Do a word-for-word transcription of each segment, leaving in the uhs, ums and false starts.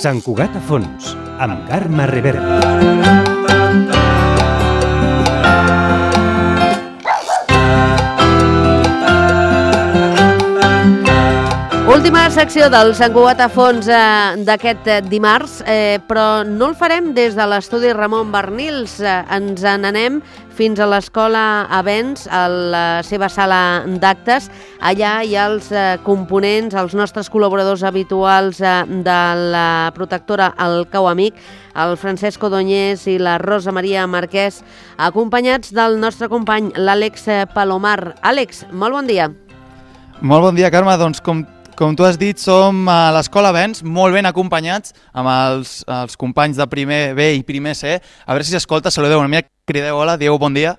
Sant Cugat a fons, amb Carme Reverte. Última secció del Sant Cugat a fons eh, d'aquest eh, dimarts, eh, però no el farem des de l'estudi Ramon Barnils. Eh, ens n'anem fins a l'Escola Avenç, a la seva sala d'actes. Allà hi ha els eh, components, els nostres col·laboradors habituals eh, de la protectora El Cau Amic, el Francesc Odoñés i la Rosa Maria Marquès, acompanyats del nostre company, l'Àlex Palomar. Àlex, molt bon dia. Molt bon dia, Carme. Doncs com Com tu has dit, som a l'Escola Avenç, molt ben acompanyats amb els, els companys de primer B i primer C. A veure si s'escolta, saludeu una mica, crideu hola, dieu bon dia.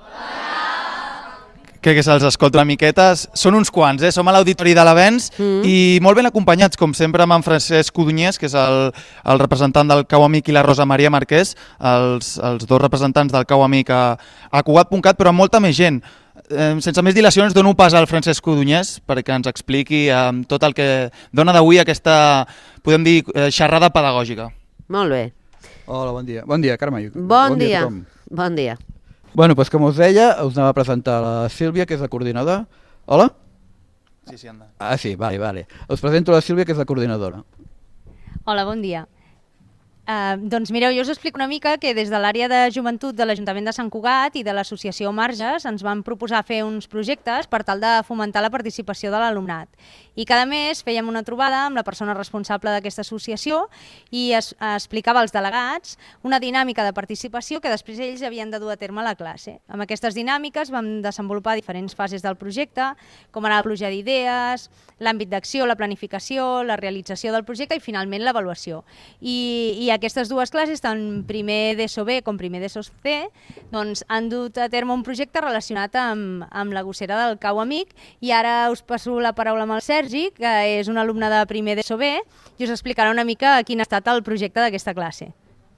Hola! Crec que se'ls escolta una miqueta. Són uns quants, eh? Som a l'Auditori de l'Avenç mm. i molt ben acompanyats, com sempre, amb en Francesc Odoñés, que és el, el representant del Cau Amic, i la Rosa Maria Marquès, els, els dos representants del Cau Amic a, a Cugat punt cat, però amb molta més gent. Eh, sense més dilacions, dono pas al Francesc Odoñés perquè ens expliqui eh, tot el que dona d'avui aquesta, podem dir, eh, xerrada pedagògica. Molt bé. Hola, bon dia. Bon dia, Carme. Bon, bon dia. dia bon dia. Bueno, doncs com us deia, us anava a presentar la Sílvia, que és la coordinadora. Hola? Sí, sí, anda. Ah, sí, vale, vale. Us presento la Sílvia, que és la coordinadora. Hola, bon dia. Uh, doncs mireu, jo us explico una mica que des de l'àrea de joventut de l'Ajuntament de Sant Cugat i de l'associació Marges ens van proposar fer uns projectes per tal de fomentar la participació de l'alumnat. I cada mes fèiem una trobada amb la persona responsable d'aquesta associació i es, explicava als delegats una dinàmica de participació que després ells havien de dur a terme a la classe. Amb aquestes dinàmiques vam desenvolupar diferents fases del projecte, com ara la pluja d'idees, l'àmbit d'acció, la planificació, la realització del projecte i finalment l'avaluació. I, i aquestes dues classes, tant primer d'ESO B com primer d'ESO C, doncs, han dut a terme un projecte relacionat amb, amb la gossera del Cau Amic i ara us passo la paraula amb el Sergi, que és un alumne de primer d'ESO B, i us explicarà una mica quin ha estat el projecte d'aquesta classe.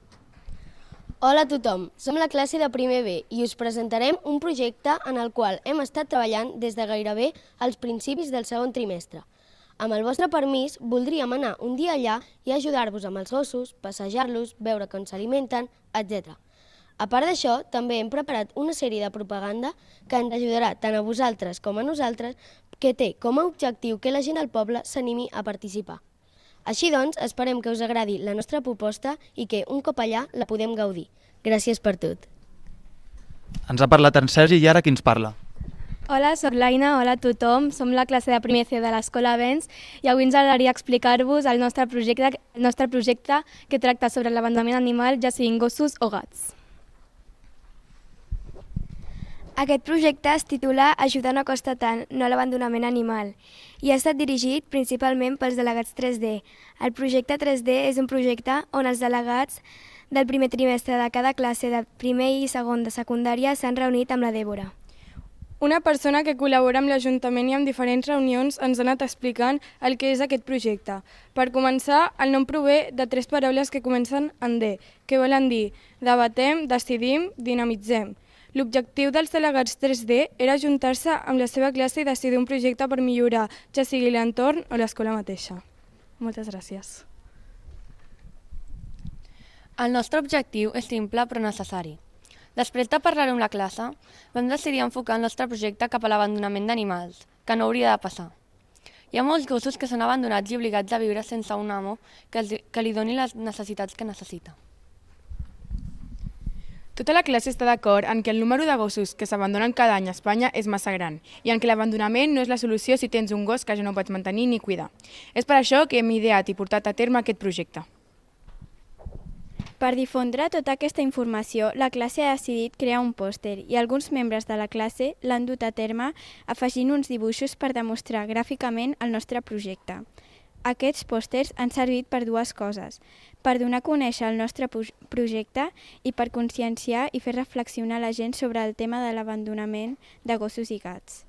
Hola a tothom, som la classe de primer B i us presentarem un projecte en el qual hem estat treballant des de gairebé als principis del segon trimestre. Amb el vostre permís, voldríem anar un dia allà i ajudar-vos amb els gossos, passejar-los, veure com s'alimenten, etcètera. A part d'això, també hem preparat una sèrie de propaganda que ens ajudarà tant a vosaltres com a nosaltres, que té com a objectiu que la gent al poble s'animi a participar. Així doncs, esperem que us agradi la nostra proposta i que, un cop allà, la podem gaudir. Gràcies per tot. Ens ha parlat en Sergi i ara qui ens parla? Hola, soc l'Aina, hola a tothom, som la classe de primer C de l'Escola Avenç i avui ens agradaria explicar-vos el nostre projecte, el nostre projecte que tracta sobre l'abandonament animal, ja siguin gossos o gats. Aquest projecte es titula Ajudar no costa tant, no a l'abandonament animal i ha estat dirigit principalment pels delegats tres D. El projecte tres D és un projecte on els delegats del primer trimestre de cada classe de primer i segon de secundària s'han reunit amb la Dèbora. Una persona que col·labora amb l'Ajuntament i amb diferents reunions ens ha anat explicant el que és aquest projecte. Per començar, el nom prové de tres paraules que comencen en D, que volen dir debatem, decidim, dinamitzem. L'objectiu dels delegats tres D era ajuntar-se amb la seva classe i decidir un projecte per millorar, ja sigui l'entorn o l'escola mateixa. Moltes gràcies. El nostre objectiu és simple però necessari. Després de parlar-ho amb la classe, vam decidir enfocar el nostre projecte cap a l'abandonament d'animals, que no hauria de passar. Hi ha molts gossos que són abandonats i obligats a viure sense un amo que, els, que li doni les necessitats que necessita. Tota la classe està d'acord en que el número de gossos que s'abandonen cada any a Espanya és massa gran i en que l'abandonament no és la solució si tens un gos que ja no pots mantenir ni cuidar. És per això que hem ideat i portat a terme aquest projecte. Per difondre tota aquesta informació, la classe ha decidit crear un pòster i alguns membres de la classe l'han dut a terme afegint uns dibuixos per demostrar gràficament el nostre projecte. Aquests pòsters han servit per dues coses, per donar a conèixer el nostre projecte i per conscienciar i fer reflexionar la gent sobre el tema de l'abandonament de gossos i gats.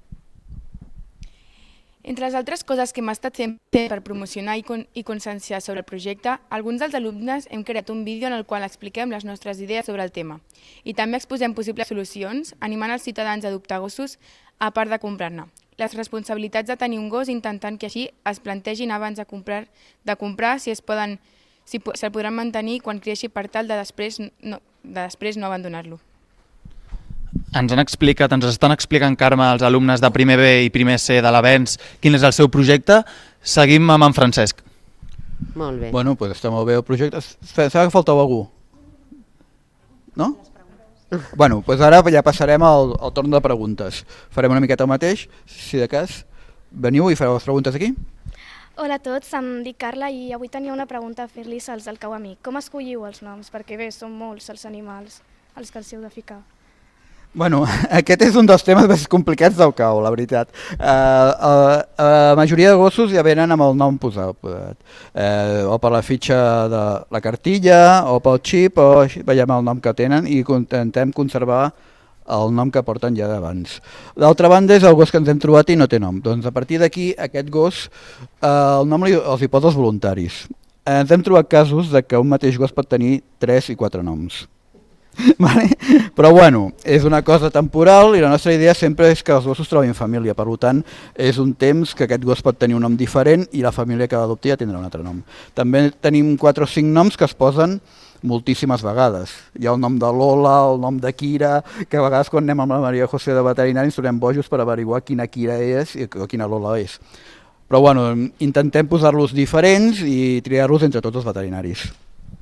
Entre les altres coses que hem estat fent per promocionar i, con i conscienciar sobre el projecte, alguns dels alumnes hem creat un vídeo en el qual expliquem les nostres idees sobre el tema i també exposem possibles solucions, animant els ciutadans a adoptar gossos a part de comprar-ne. Les responsabilitats de tenir un gos intentant que així es plantegin abans de comprar, de comprar si, es poden, si se'l podran mantenir quan creixi per tal de després no, de després no abandonar-lo. Ens han explicat, ens estan explicant, Carme, els alumnes de primer B i primer C de l'Avenç, quin és el seu projecte. Seguim amb en Francesc. Molt bé. Bueno, doncs està molt bé el projecte. Sembla que faltava algú. No? Bueno, doncs ara ja passarem al, al torn de preguntes. Farem una miqueta el mateix, si de cas. Veniu i fareu les preguntes aquí. Hola a tots, em dic Carla i avui tenia una pregunta a fer-li als del Cau Amic. Com escolliu els noms? Perquè bé, són molts els animals als que els heu de ficar. Bueno, aquest és un dels temes més complicats del cau, la veritat. Uh, uh, uh, la majoria de gossos ja venen amb el nom posat, uh, o per la fitxa de la cartilla, o pel xip, o així, veiem el nom que tenen i intentem conservar el nom que porten ja d'abans. D'altra banda és el gos que ens hem trobat i no té nom. Doncs a partir d'aquí aquest gos, uh, el nom li, els hi posa els voluntaris. Uh, ens hem trobat casos de que un mateix gos pot tenir tres i quatre noms. Vale? Però bueno, és una cosa temporal i la nostra idea sempre és que els gossos trobin família, per tant és un temps que aquest gos pot tenir un nom diferent i la família que l'adopti ja tindrà un altre nom. També tenim quatre o cinc noms que es posen moltíssimes vegades. Hi ha el nom de Lola, el nom de Kira, que a vegades quan anem amb la Maria José de veterinari ens tornem bojos per averiguar quina Kira és o quina Lola és. Però bueno, intentem posar-los diferents i triar-los entre tots els veterinaris.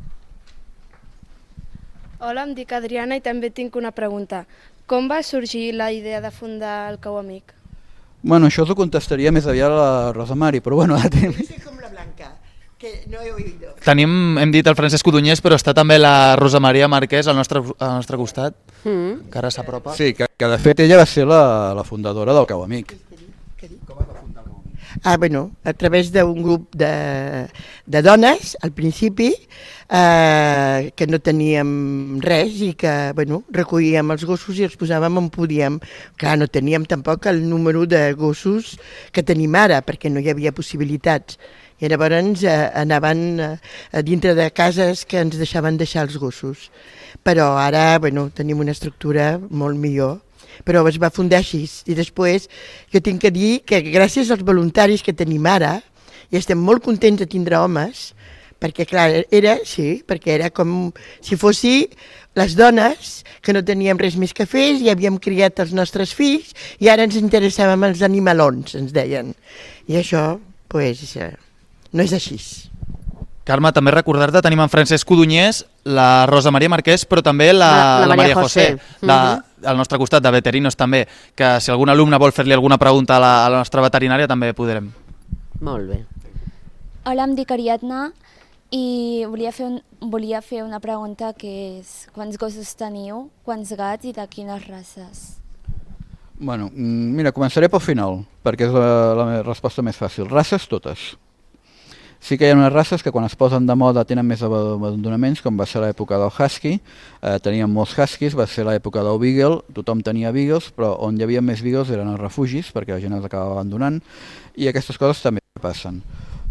Hola, em dic Adriana i també tinc una pregunta. Com va sorgir la idea de fundar el Cau Amic? Bueno, això us ho contestaria més aviat a la Rosa Mari, però bueno... Yo soy como la Blanca, que no he oído. Tenim, hem dit el Francesc Codonyés, però està també la Rosa Maria Marquès al nostre, al nostre costat, mm. que ara s'apropa. Sí, que, que de fet ella va ser la, la fundadora del Cau Amic. Ah, bueno, a través d'un grup de, de dones, al principi, eh, que no teníem res i que, bueno, recollíem els gossos i els posàvem on podíem. Clar, no teníem tampoc el número de gossos que tenim ara, perquè no hi havia possibilitats. I llavors eh, anaven eh, dintre de cases que ens deixaven deixar els gossos. Però ara, bueno, tenim una estructura molt millor. Però es va fundar així i després jo tinc que dir que gràcies als voluntaris que tenim ara i estem molt contents de tindre homes perquè clar, era, sí, perquè era com si fossi les dones que no teníem res més que fer i havíem criat els nostres fills i ara ens interessàvem els animalons, ens deien. I això, pues, no és així. Carme, també recordar-te, tenim en Francesc Codonyés, la Rosa Maria Marquès, però també la, la, la, la Maria José, José la, uh -huh. al nostre costat, de veterinos també, que si algun alumne vol fer-li alguna pregunta a la, a la nostra veterinària també podrem. Molt bé. Hola, em dic Ariadna i volia fer, un, volia fer una pregunta que és quants gossos teniu, quants gats i de quines races? Bueno, mira, començaré pel final, perquè és la, la resposta més fàcil. Races totes. Sí que hi ha unes races que quan es posen de moda tenen més abandonaments, com va ser l'època del husky, eh, teníem molts huskies, va ser l'època del beagle, tothom tenia beagles, però on hi havia més beagles eren els refugis, perquè la gent els acabava abandonant, i aquestes coses també passen.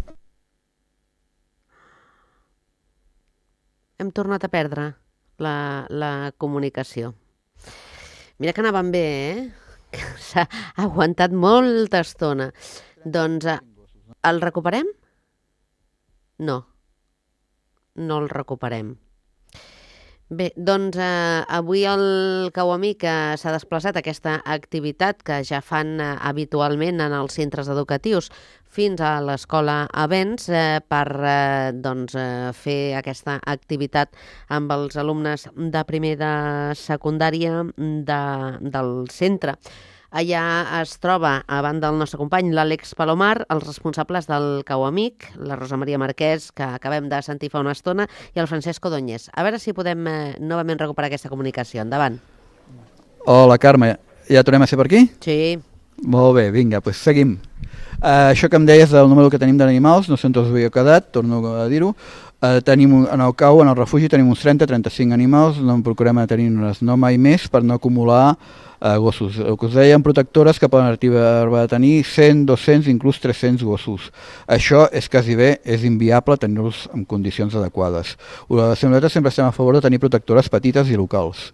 Hem tornat a perdre la, la comunicació. Mira que anàvem bé, eh? S'ha aguantat molta estona. Doncs eh, el recuperem? No, no el recuperem. Bé, doncs eh, avui el Cau Amic eh, s'ha desplaçat a aquesta activitat que ja fan eh, habitualment en els centres educatius fins a l'escola Avenç eh, per eh, doncs, eh, fer aquesta activitat amb els alumnes de primer de secundària de, del centre. Allà es troba, a banda del nostre company, l'Àlex Palomar, els responsables del Cau Amic, la Rosa Maria Marquès, que acabem de sentir fa una estona, i el Francesc Codonyés. A veure si podem eh, novament recuperar aquesta comunicació. Endavant. Hola, Carme. Ja tornem a ser per aquí? Sí. Molt bé, vinga, doncs seguim. Uh, això que em deies del número que tenim d'animals, no sé on us havia quedat, torno a dir-ho. Uh, tenim en el cau, en el refugi, tenim uns trenta a trenta-cinc animals, no en procurem tenir-ne no mai més per no acumular uh, gossos. El que us deia, protectores que poden arribar a tenir cent, dos-cents, inclús tres-cents gossos. Això és quasi bé, és inviable tenir-los en condicions adequades. Nosaltres sempre estem a favor de tenir protectores petites i locals,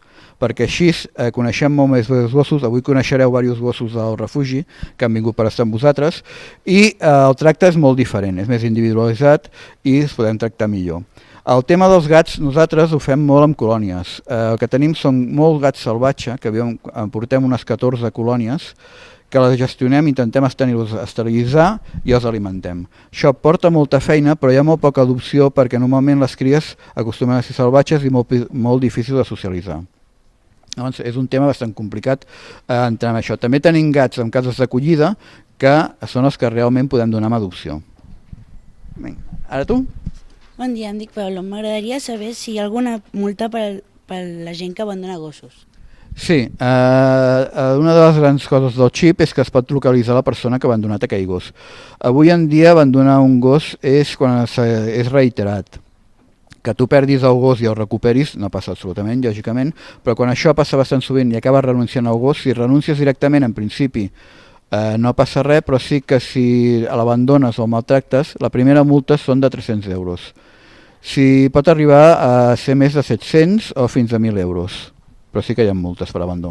perquè així eh, coneixem molt més els gossos. Avui coneixereu diversos gossos del refugi que han vingut per estar amb vosaltres, i eh, el tracte és molt diferent, és més individualitzat i es podem tractar millor. El tema dels gats nosaltres ho fem molt amb colònies. Eh, el que tenim són molts gats salvatge, que havíem, en portem unes catorze colònies, que les gestionem, intentem tenir-los esterilitzar i els alimentem. Això porta molta feina, però hi ha molt poca adopció perquè normalment les cries acostumen a ser salvatges i molt, molt difícil de socialitzar. Llavors, és un tema bastant complicat eh, entrar en això. També tenim gats en cases d'acollida que són els que realment podem donar amb adopció. Vinga. Ara tu? Bon dia, em dic Pablo. M'agradaria saber si hi ha alguna multa per, per la gent que abandona gossos. Sí, eh, una de les grans coses del xip és que es pot localitzar la persona que ha abandonat aquell gos. Avui en dia abandonar un gos és quan es, és reiterat. Que tu perdis el gos i el recuperis no passa absolutament, lògicament, però quan això passa bastant sovint i acabes renunciant al gos, si renuncies directament, en principi eh, no passa res, però sí que si l'abandones o el maltractes, la primera multa són de tres-cents euros. Si pot arribar a ser més de set-cents o fins a mil euros. Però sí que hi ha multes per abandó.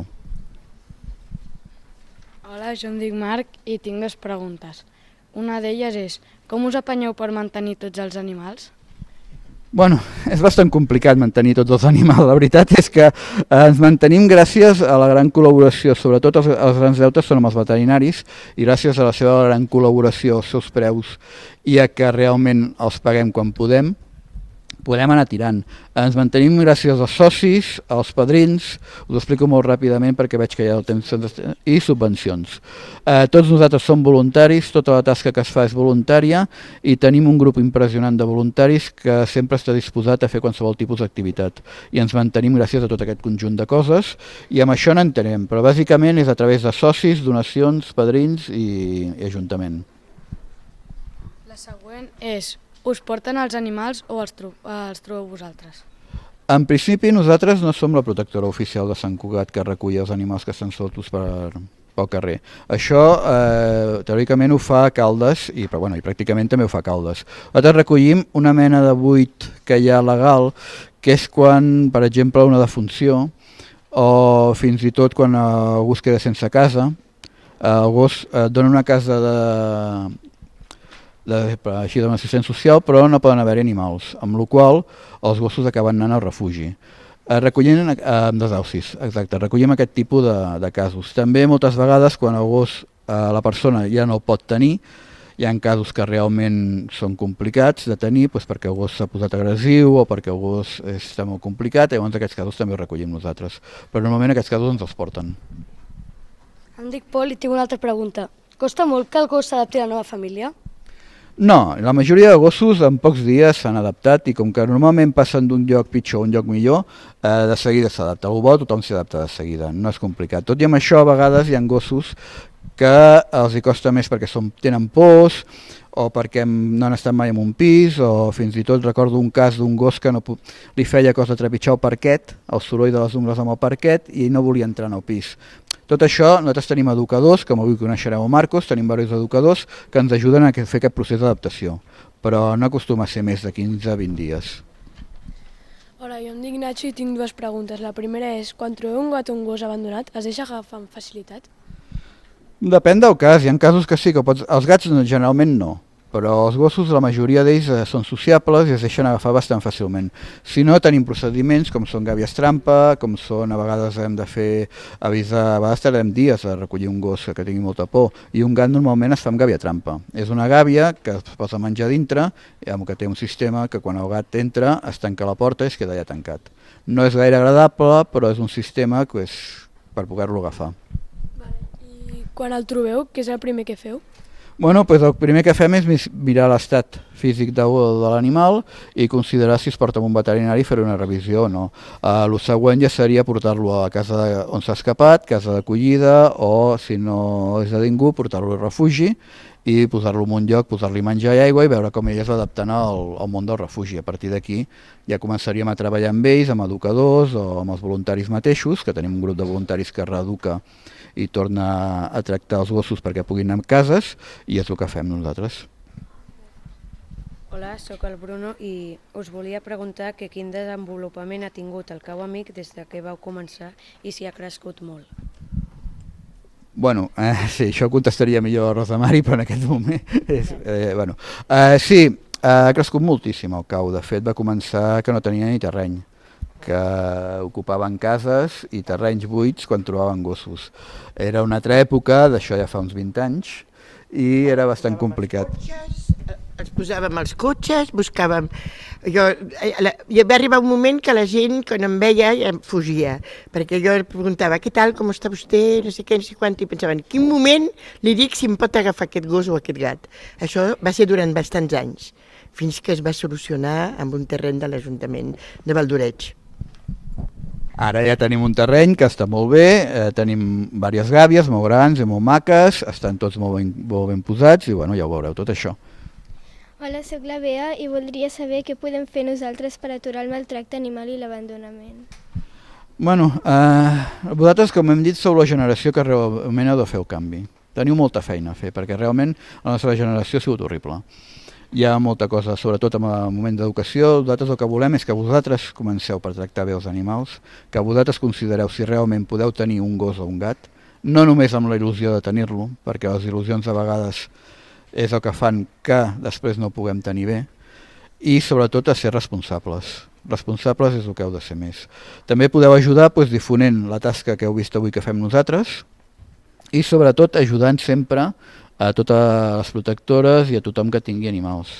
Hola, jo em dic Marc i tinc dues preguntes. Una d'elles és, com us apanyeu per mantenir tots els animals? Bueno, és bastant complicat mantenir tots els animals. La veritat és que eh, ens mantenim gràcies a la gran col·laboració, sobretot els, els grans deutes són amb els veterinaris, i gràcies a la seva gran col·laboració, als seus preus, i a que realment els paguem quan podem, podem anar tirant. Ens mantenim gràcies als socis, als padrins, us ho explico molt ràpidament perquè veig que ja el temps i subvencions. Eh, tots nosaltres som voluntaris, tota la tasca que es fa és voluntària i tenim un grup impressionant de voluntaris que sempre està disposat a fer qualsevol tipus d'activitat i ens mantenim gràcies a tot aquest conjunt de coses i amb això n'entenem, però bàsicament és a través de socis, donacions, padrins i, i ajuntament. La següent és, us porten els animals o els, tro els trobeu vosaltres? En principi nosaltres no som la protectora oficial de Sant Cugat que recull els animals que estan soltos per, pel carrer. Això eh, teòricament ho fa Caldes i, però, bueno, i pràcticament també ho fa Caldes. Nosaltres recollim una mena de buit que hi ha legal, que és quan, per exemple, una defunció o fins i tot quan algú es queda sense casa, el gos eh, dona una casa de... De, així d'una assistent social, però no poden haver animals, amb la qual els gossos acaben anant al refugi. Eh, recollim eh, desaucis, exacte, recollim aquest tipus de, de casos. També moltes vegades quan el gos, eh, la persona ja no el pot tenir, hi ha casos que realment són complicats de tenir doncs perquè el gos s'ha posat agressiu o perquè el gos està molt complicat, i llavors aquests casos també els recollim nosaltres. Però normalment aquests casos ens els porten. Em dic Pol i tinc una altra pregunta. Costa molt que el gos s'adapti a la nova família? No, la majoria de gossos en pocs dies s'han adaptat i com que normalment passen d'un lloc pitjor a un lloc millor, eh, de seguida s'adapta. El bo tothom s'hi adapta de seguida, no és complicat. Tot i amb això, a vegades hi ha gossos que els hi costa més perquè són, tenen pors o perquè no han estat mai en un pis, o fins i tot recordo un cas d'un gos que no li feia cosa de trepitjar el parquet, el soroll de les ungles amb el parquet, i no volia entrar en el pis. Tot això, nosaltres tenim educadors, com avui coneixereu a Marcos, tenim diversos educadors que ens ajuden a fer aquest procés d'adaptació, però no acostuma a ser més de quinze a vint dies. Hola, jo em dic Nacho i tinc dues preguntes. La primera és, quan trobeu un gat o un gos abandonat, es deixa agafar amb facilitat? Depèn del cas, hi ha casos que sí, que pots... els gats generalment no, però els gossos, la majoria d'ells eh, són sociables i es deixen agafar bastant fàcilment. Si no, tenim procediments com són gàbies trampa, com són, a vegades hem de fer avisar, a vegades tardem dies a recollir un gos que tingui molta por, i un gat normalment es fa amb gàbia trampa. És una gàbia que es posa a menjar dintre, amb que té un sistema que quan el gat entra es tanca la porta i es queda ja tancat. No és gaire agradable, però és un sistema que és per poder-lo agafar. I quan el trobeu, què és el primer que feu? Bueno, doncs el primer que fem és mirar l'estat físic de, de l'animal i considerar si es porta amb un veterinari i fer una revisió o no. Uh, el següent ja seria portar-lo a la casa de, on s'ha escapat, casa d'acollida, o si no és de ningú, portar-lo al refugi i posar-lo en un lloc, posar-li menjar i aigua i veure com ell es va adaptant al, al món del refugi. A partir d'aquí ja començaríem a treballar amb ells, amb educadors o amb els voluntaris mateixos, que tenim un grup de voluntaris que reeduca i torna a tractar els gossos perquè puguin anar a cases, i és el que fem nosaltres. Hola, sóc el Bruno i us volia preguntar que quin desenvolupament ha tingut el Cau Amic des de que vau començar i si ha crescut molt. Bueno, eh, sí, això contestaria millor a Rosa Mari, però en aquest moment... És, eh, bueno. eh, sí, ha crescut moltíssim el Cau. De fet, va començar que no tenia ni terreny, que ocupaven cases i terrenys buits quan trobaven gossos. Era una altra època, d'això ja fa uns vint anys, i era bastant complicat. Els posàvem als cotxes, buscàvem... Jo, hi va arribar un moment que la gent, quan em veia, em fugia, perquè jo preguntava, què tal, com està vostè, no sé què, no sé quant, i pensaven, en quin moment li dic si em pot agafar aquest gos o aquest gat. Això va ser durant bastants anys, fins que es va solucionar amb un terreny de l'Ajuntament de Valdoreig. Ara ja tenim un terreny que està molt bé, eh, tenim diverses gàbies molt grans i molt maques, estan tots molt ben, molt ben posats i bueno, ja ho veureu tot això. Hola, sóc la Bea i voldria saber què podem fer nosaltres per aturar el maltracte animal i l'abandonament. Bueno, eh, vosaltres, com hem dit, sou la generació que realment heu de fer el canvi. Teniu molta feina a fer, perquè realment la nostra generació ha sigut horrible. Hi ha molta cosa, sobretot en el moment d'educació. Nosaltres el que volem és que vosaltres comenceu per tractar bé els animals, que vosaltres considereu si realment podeu tenir un gos o un gat, no només amb la il·lusió de tenir-lo, perquè les il·lusions a vegades és el que fan que després no ho puguem tenir bé, i sobretot a ser responsables. Responsables és el que heu de ser més. També podeu ajudar doncs, difonent la tasca que heu vist avui que fem nosaltres i sobretot ajudant sempre a totes les protectores i a tothom que tingui animals.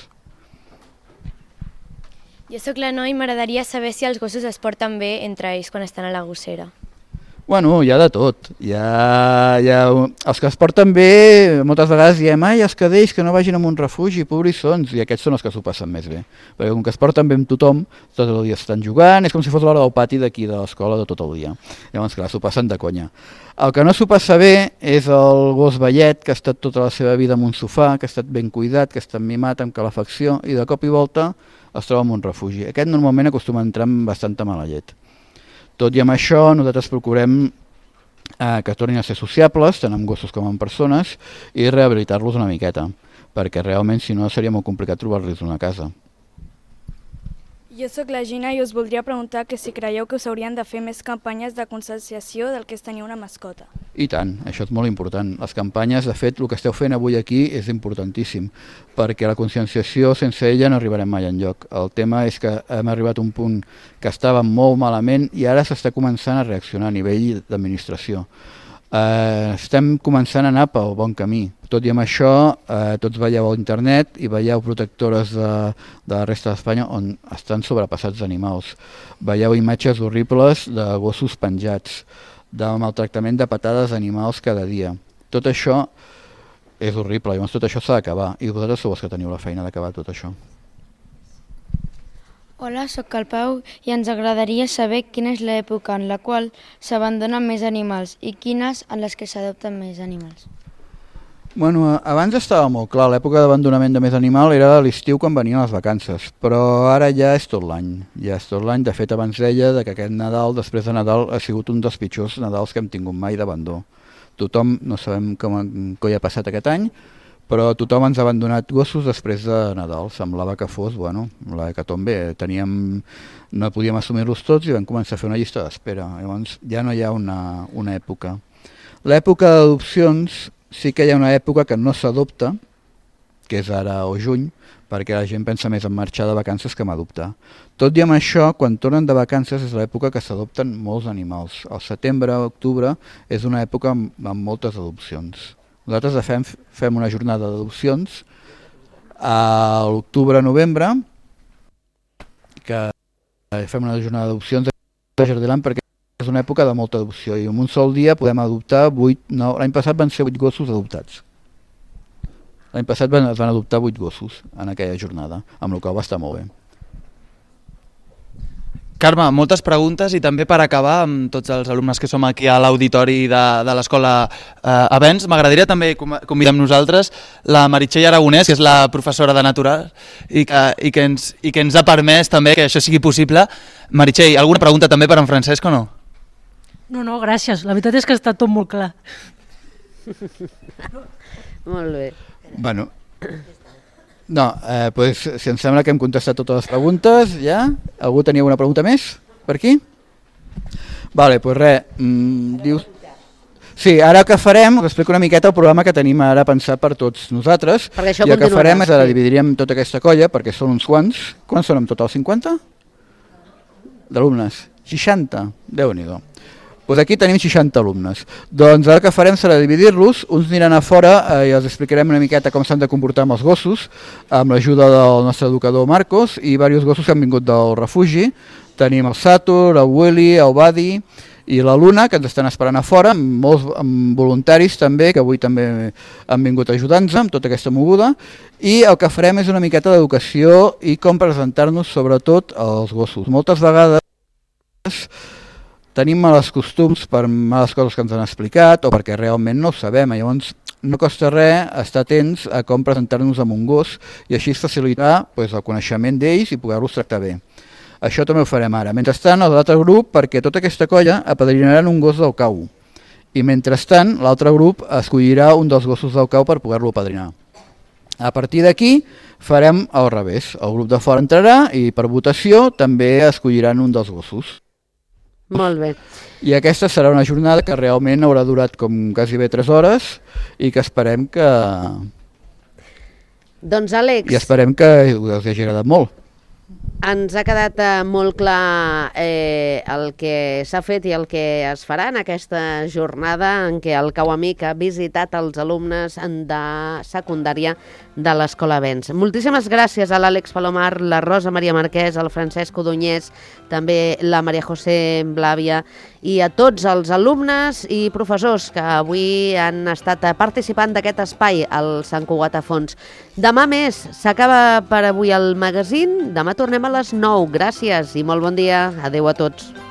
Jo sóc la Noa i m'agradaria saber si els gossos es porten bé entre ells quan estan a la gossera. Bueno, hi ha de tot. Hi ha, hi ha, els que es porten bé, moltes vegades diem, ai, els cadells que no vagin a un refugi, pobrissons, i aquests són els que s'ho passen més bé. Perquè com que es porten bé amb tothom, tot el dia estan jugant, és com si fos l'hora del pati d'aquí de l'escola de tot el dia. Llavors, clar, s'ho passen de conya. El que no s'ho passa bé és el gos vellet, que ha estat tota la seva vida en un sofà, que ha estat ben cuidat, que ha estat mimat amb calefacció, i de cop i volta es troba en un refugi. Aquest normalment acostuma a entrar amb bastanta mala llet. Tot i amb això, nosaltres procurem eh, que tornin a ser sociables, tant amb gossos com amb persones, i rehabilitar-los una miqueta, perquè realment, si no, seria molt complicat trobar-los una casa. Jo sóc la Gina i us voldria preguntar que si creieu que us haurien de fer més campanyes de conscienciació del que és tenir una mascota. I tant, això és molt important. Les campanyes, de fet, el que esteu fent avui aquí és importantíssim, perquè la conscienciació sense ella no arribarem mai enlloc. El tema és que hem arribat a un punt que estava molt malament i ara s'està començant a reaccionar a nivell d'administració. Eh, estem començant a anar pel bon camí. Tot i amb això, eh, tots veieu a internet i veieu protectores de, de la resta d'Espanya on estan sobrepassats animals. Veieu imatges horribles de gossos penjats, de maltractament de patades animals cada dia. Tot això és horrible, llavors tot això s'ha d'acabar i vosaltres sou els que teniu la feina d'acabar tot això. Hola, sóc el Pau i ens agradaria saber quina és l'època en la qual s'abandonen més animals i quines en les que s'adopten més animals. Bueno, abans estava molt clar, l'època d'abandonament de més animal era l'estiu quan venien les vacances, però ara ja és tot l'any, ja és tot l'any. De fet, abans deia que aquest Nadal, després de Nadal, ha sigut un dels pitjors Nadals que hem tingut mai d'abandó. Tothom, no sabem com, com hi ha passat aquest any, però tothom ens ha abandonat gossos després de Nadal. Semblava que fos, bueno, la hecatombe. Teníem, no podíem assumir-los tots i vam començar a fer una llista d'espera. Llavors ja no hi ha una, una època. L'època d'adopcions sí que hi ha una època que no s'adopta, que és ara o juny, perquè la gent pensa més en marxar de vacances que en adoptar. Tot i amb això, quan tornen de vacances és l'època que s'adopten molts animals. Al setembre, octubre, és una època amb, amb moltes adopcions. Nosaltres fem, fem una jornada d'adopcions a l'octubre-novembre, que fem una jornada d'adopcions a Jardiland perquè és una època de molta adopció i en un sol dia podem adoptar vuit, no, l'any passat van ser vuit gossos adoptats. L'any passat van, van adoptar vuit gossos en aquella jornada, amb la qual va estar molt bé. Carme, moltes preguntes i també per acabar amb tots els alumnes que som aquí a l'auditori de, de l'escola eh, Avenç, m'agradaria també convidar amb nosaltres la Meritxell Aragonès, que és la professora de Natural i que, i, que ens, i que ens ha permès també que això sigui possible. Meritxell, alguna pregunta també per en Francesc o no? No, no, gràcies. La veritat és que ha estat tot molt clar. Molt bé. Bueno, No, eh, pues, si em sembla que hem contestat totes les preguntes, ja? Algú tenia alguna pregunta més per aquí? Vale, doncs pues res, mm, dius... Sí, ara el que farem, us explico una miqueta el programa que tenim ara pensat per tots nosaltres. Perquè això I el que continuarà, farem és ara sí. dividiríem tota aquesta colla, perquè són uns quants. Quants són en total? cinquanta? D'alumnes? seixanta? Déu-n'hi-do. Doncs aquí tenim seixanta alumnes. Doncs ara el que farem serà dividir-los, uns aniran a fora eh, i els explicarem una miqueta com s'han de comportar amb els gossos, amb l'ajuda del nostre educador Marcos i diversos gossos que han vingut del refugi. Tenim el Satur, el Willy, el Buddy i la Luna, que ens estan esperant a fora, amb molts amb voluntaris també, que avui també han vingut a ajudar-nos amb tota aquesta moguda, i el que farem és una miqueta d'educació i com presentar-nos sobretot als gossos. Moltes vegades tenim males costums per males coses que ens han explicat o perquè realment no ho sabem, llavors no costa res estar atents a com presentar-nos amb un gos i així facilitar pues, el coneixement d'ells i poder-los tractar bé. Això també ho farem ara. Mentrestant, l'altre grup, perquè tota aquesta colla apadrinaran un gos del cau. I mentrestant, l'altre grup escollirà un dels gossos del cau per poder-lo apadrinar. A partir d'aquí, farem al revés. El grup de fora entrarà i per votació també escolliran un dels gossos. Molt bé. I aquesta serà una jornada que realment haurà durat com quasi bé tres hores i que esperem que... Doncs Àlex... I esperem que us hagi agradat molt. Ens ha quedat eh, molt clar eh, el que s'ha fet i el que es farà en aquesta jornada en què el Cau Amic ha visitat els alumnes de secundària de l'Escola Vents. Moltíssimes gràcies a l'Àlex Palomar, la Rosa Maria Marquès, al Francesc Codonyés, també la Maria José Blàvia i a tots els alumnes i professors que avui han estat participant d'aquest espai al Sant Cugat a Fons. Demà més, s'acaba per avui el magazín, demà tornem a les nou. Gràcies i molt bon dia. Adéu a tots.